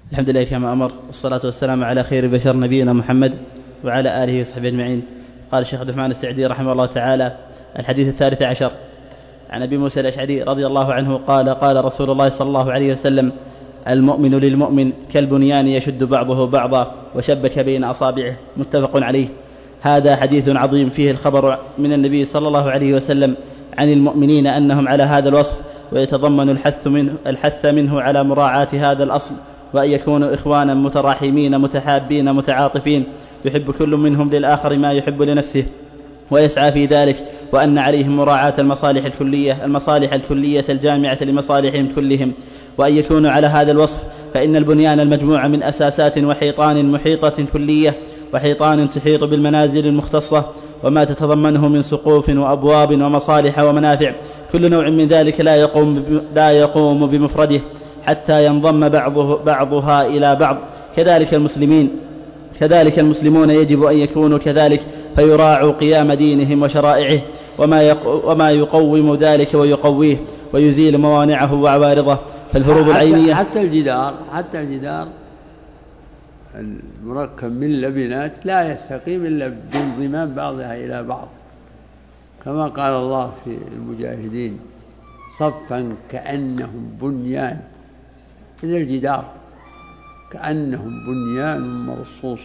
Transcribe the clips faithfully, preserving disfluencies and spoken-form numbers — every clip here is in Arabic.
الحمد لله كما أمر، والصلاة والسلام على خير بشر نبينا محمد وعلى آله وصحبه أجمعين. قال الشيخ عبد الرحمن السعدي رحمه الله تعالى: الحديث الثالث عشر عن أبي موسى الأشعري رضي الله عنه قال: قال رسول الله صلى الله عليه وسلم: المؤمن للمؤمن كالبنيان يشد بعضه بعضا وشبك بين أصابعه. متفق عليه. هذا حديث عظيم فيه الخبر من النبي صلى الله عليه وسلم عن المؤمنين أنهم على هذا الوصف، ويتضمن الحث منه, الحث منه على مراعاة هذا الأصل، وأن يكونوا إخوانا متراحمين متحابين متعاطفين، يحب كل منهم للآخر ما يحب لنفسه ويسعى في ذلك، وأن عليهم مراعاة المصالح الكلية المصالح الكلية الجامعة لمصالحهم كلهم، وأن يكونوا على هذا الوصف، فإن البنيان المجموع من أساسات وحيطان محيطة كلية، وحيطان تحيط بالمنازل المختصة وما تتضمنه من سقوف وأبواب ومصالح ومنافع، كل نوع من ذلك لا يقوم لا يقوم بمفرده حتى ينضم بعضه بعضها إلى بعض. كذلك المسلمين كذلك المسلمون يجب أن يكونوا كذلك، فيراعوا قيام دينهم وشرائعه وما وما يقوم ذلك ويقويه ويزيل موانعه وعوارضه. فالفروض العينية حتى الجدار حتى الجدار المركب من لبنات لا يستقيم إلا بانضمام بعضها إلى بعض، كما قال الله في المجاهدين: صفا كأنهم بنيان. إذا الجدار كأنهم بنيان مرصوص،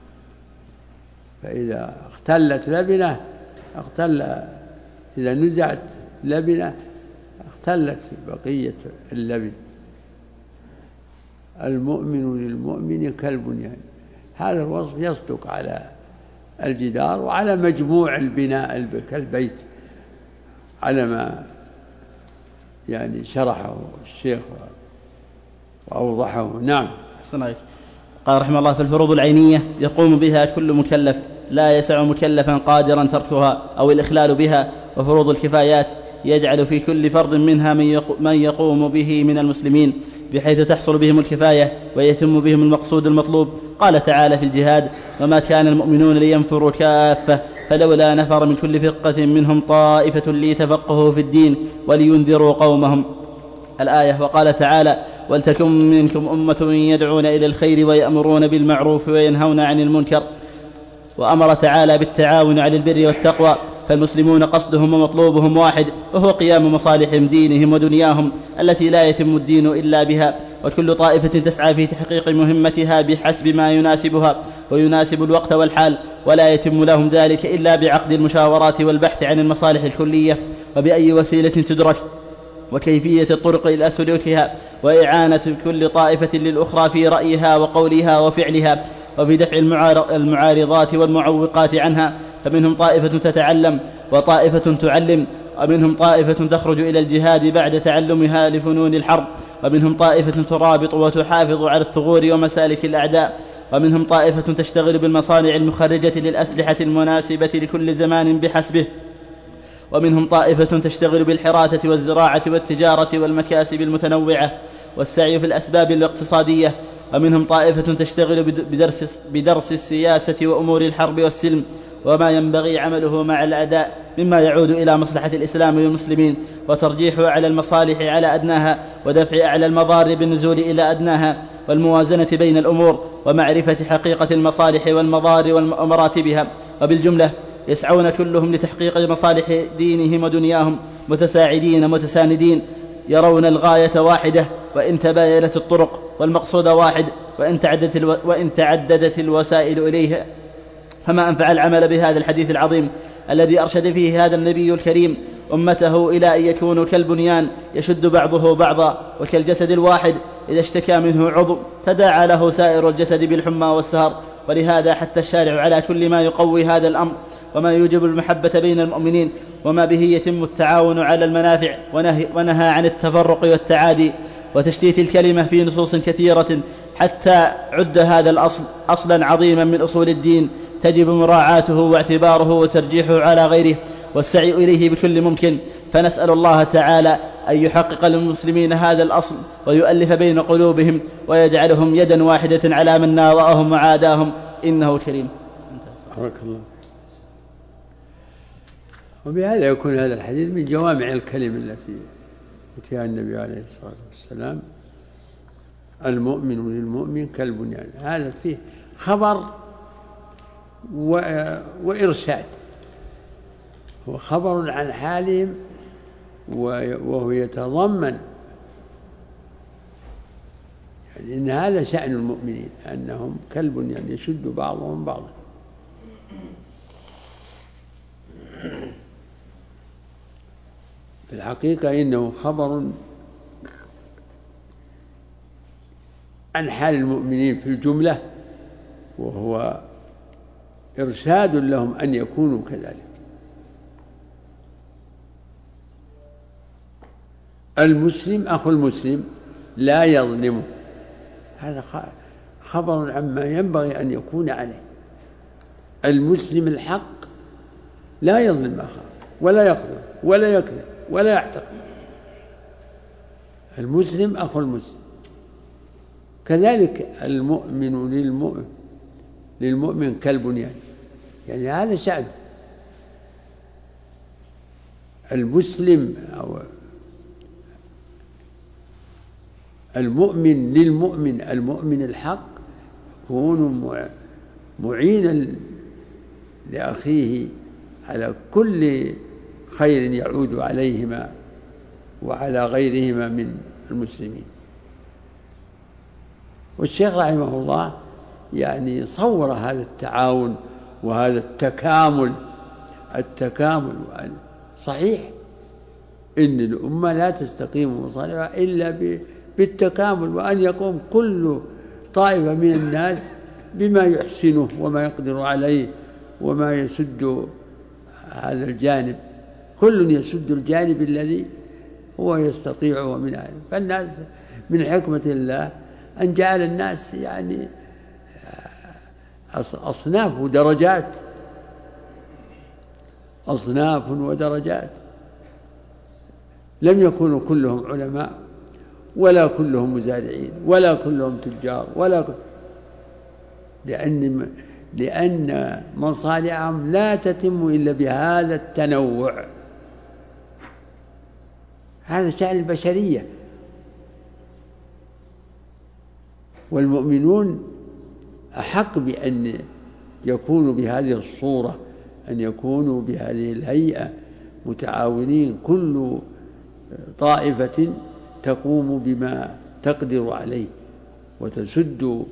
فإذا اختلت لبنة اختل إذا نزعت لبنة اختلت بقية اللبن. المؤمن للمؤمن كالبنيان. هذا الوصف يصدق على الجدار وعلى مجموع البناء كالبيت، على ما يعني شرحه الشيخ وأوضحه. نعم. قال رحمه الله: في الفروض العينية يقوم بها كل مكلف، لا يسع مكلفا قادرا تركها أو الإخلال بها. وفروض الكفايات يجعل في كل فرض منها من يقوم به من المسلمين، بحيث تحصل بهم الكفاية ويتم بهم المقصود المطلوب. قال تعالى في الجهاد: وما كان المؤمنون لينفروا كافة فلولا نفر من كل فرقة منهم طائفة ليتفقهوا في الدين ولينذروا قومهم. الآية. وقال تعالى: ولتكن منكم أمة يدعون إلى الخير ويأمرون بالمعروف وينهون عن المنكر. وأمر تعالى بالتعاون على البر والتقوى. فالمسلمون قصدهم ومطلوبهم واحد، وهو قيام مصالحهم دينهم ودنياهم التي لا يتم الدين إلا بها، وكل طائفة تسعى في تحقيق مهمتها بحسب ما يناسبها ويناسب الوقت والحال، ولا يتم لهم ذلك إلا بعقد المشاورات والبحث عن المصالح الكلية، وبأي وسيلة تدرك، وكيفية الطرق إلى سلوكها، وإعانة كل طائفة للأخرى في رأيها وقولها وفعلها، وبدفع المعارضات والمعوقات عنها. فمنهم طائفة تتعلم وطائفة تعلم، ومنهم طائفة تخرج إلى الجهاد بعد تعلمها لفنون الحرب، ومنهم طائفة ترابط وتحافظ على الثغور ومسالك الأعداء، ومنهم طائفة تشتغل بالمصانع المخرجة للأسلحة المناسبة لكل زمان بحسبه، ومنهم طائفة تشتغل بالحراثة والزراعة والتجارة والمكاسب المتنوعة والسعي في الأسباب الاقتصادية، ومنهم طائفة تشتغل بدرس, بدرس السياسة وأمور الحرب والسلم وما ينبغي عمله مع الأعداء مما يعود إلى مصلحة الإسلام والمسلمين، وترجيح أعلى المصالح على أدناها، ودفع أعلى المضار بالنزول إلى أدناها، والموازنة بين الأمور، ومعرفة حقيقة المصالح والمضار ومراتبها. وبالجملة يسعون كلهم لتحقيق مصالح دينهم ودنياهم متساعدين متساندين، يرون الغاية واحدة وإن تباينت الطرق، والمقصود واحد وإن تعددت, الو... وإن تعددت الوسائل إليه. فما أنفع العمل بهذا الحديث العظيم الذي أرشد فيه هذا النبي الكريم أمته إلى أن يكونوا كالبنيان يشد بعضه بعضا، وكالجسد الواحد إذا اشتكى منه عضو تداعى له سائر الجسد بالحمى والسهر. ولهذا حتى الشارع على كل ما يقوي هذا الأمر وما يوجب المحبة بين المؤمنين، وما به يتم التعاون على المنافع، ونهى, ونهى عن التفرق والتعادي وتشتيت الكلمة في نصوص كثيرة، حتى عد هذا الأصل أصلا عظيما من أصول الدين تجب مراعاته واعتباره وترجيحه على غيره والسعي إليه بكل ممكن. فنسأل الله تعالى أن يحقق للمسلمين هذا الأصل ويؤلف بين قلوبهم ويجعلهم يدا واحدة على من ناظرهم وعاداهم، إنه كريم. بارك الله. وبهذا يكون هذا الحديث من جوامع الكلم التي أتيها النبي عليه الصلاة والسلام المؤمن للمؤمن كالبنيان. هذا فيه خبر وإرشاد، هو خبر عن حالهم وهو يتضمن يعني إن هذا شأن المؤمنين أنهم كالبنيان يشد بعضهم بعضا. في الحقيقة إنه خبر عن حال المؤمنين في الجملة، وهو إرشاد لهم أن يكونوا كذلك. المسلم أخو المسلم لا يظلمه، هذا خبر عما ينبغي أن يكون عليه. المسلم الحق لا يظلم أخاه ولا يقتل ولا يكذب ولا يعتق. المسلم أخو المسلم. كذلك المؤمن للمؤمن للمؤمن كالبنيان، يعني هذا شأنه. المسلم أو المؤمن للمؤمن، المؤمن الحق يكون معينا لأخيه على كل خير يعود عليهما وعلى غيرهما من المسلمين. والشيخ رحمه الله يعني صور هذا التعاون وهذا التكامل التكامل صحيح إن الأمة لا تستقيم مصالحها إلا بالتكامل، وأن يقوم كل طائفة من الناس بما يحسنه وما يقدر عليه وما يسد هذا الجانب، كل يسد الجانب الذي هو يستطيعه من أهله. فالناس من حكمة الله أن جعل الناس يعني أصناف ودرجات، أصناف ودرجات، لم يكونوا كلهم علماء ولا كلهم مزارعين ولا كلهم تجار ولا كل... لأن لأن مصالحهم لا تتم إلا بهذا التنوع. هذا شأن البشرية. والمؤمنون أحق بأن يكونوا بهذه الصورة، أن يكونوا بهذه الهيئة متعاونين، كل طائفة تقوم بما تقدر عليه وتسد و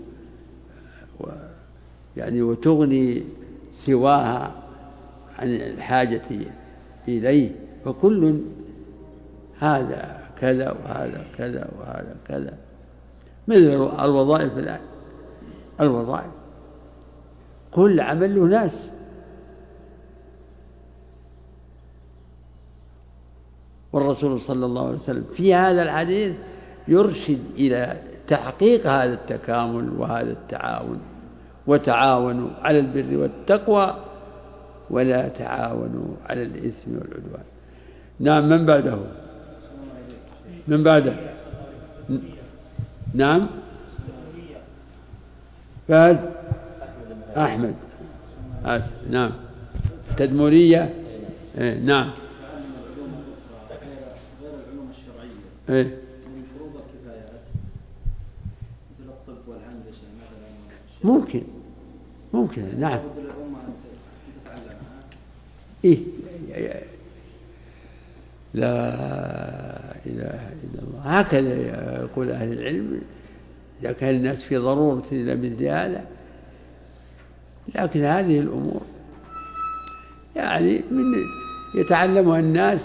يعني وتغني سواها عن الحاجة إليه، فكل هذا كذا وهذا كذا وهذا كذا. مثل الوظائف الآن، الوظائف كل عمل له ناس، والرسول صلى الله عليه وسلم في هذا الحديث يرشد إلى تحقيق هذا التكامل وهذا التعاون. وتعاونوا على البر والتقوى ولا تعاونوا على الإثم والعدوان. نعم. من بعده من بعده نعم. فهد أحمد آسف. نعم. تدمرية. إيه. نعم. غير العلوم الشرعية إيه. من فروض الكفايات مثل الطب والهندسة مثلا. ممكن ممكن نعم. الأمة أن تتعلمها. إيه. لا إله إلا الله. هكذا يقول أهل العلم إذا كان الناس في ضرورة إلى مثل هذا. لكن هذه الأمور يعني من يتعلمها الناس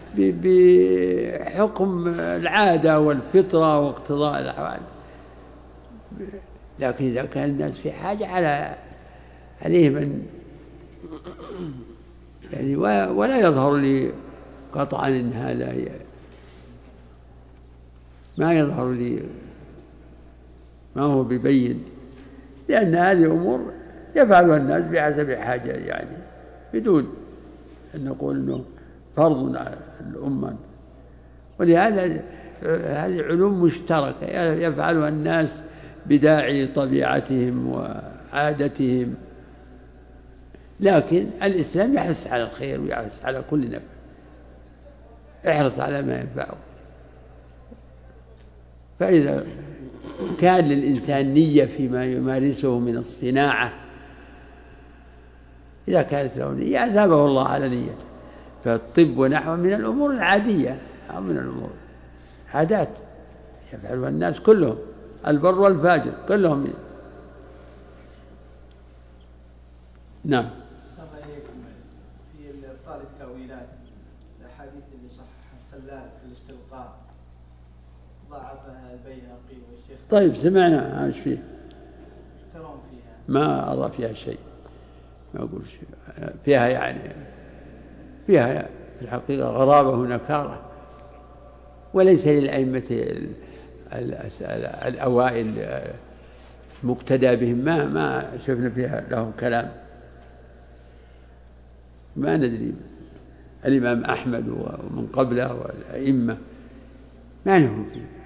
بحكم العادة والفطرة واقتضاء الأحوال. لكن إذا كان الناس في حاجة على عليهم أن يعني ولا يظهر لي قطعا إن هذا ما يظهر لي ما هو ببين، لأن هذه أمور يفعلها الناس بحسب حاجة يعني بدون أن نقول أنه فرض على الأمة. ولهذا هذه علوم مشتركة يفعلها الناس بداعي طبيعتهم وعادتهم. لكن الإسلام يحرص على الخير ويحرص على كل نفع، احرص على ما ينفعه. فإذا كان للإنسان نية فيما يمارسه من الصناعة، إذا كانت له نية أثابه الله على نيته. فالطب ونحوه من الأمور العادية أو من الأمور عادات يفعلها الناس كلهم، البر والفاجر كلهم. نعم. في إبطال التأويلات الأحاديث اللي صححها خلال في الاستلقاء ضاعفها البيهقي والشيخ. طيب سمعنا ايش فيه؟ يفترون فيها. ما أرى فيها شيء، ما أقول شيء فيها، يعني فيها في الحقيقة غرابة ونكارة، وليس للأئمة الأوائل مقتدى بهم، ما ما شفنا فيها لهم كلام. ما ندري الإمام أحمد ومن قبله والأئمة ما لهم فيه.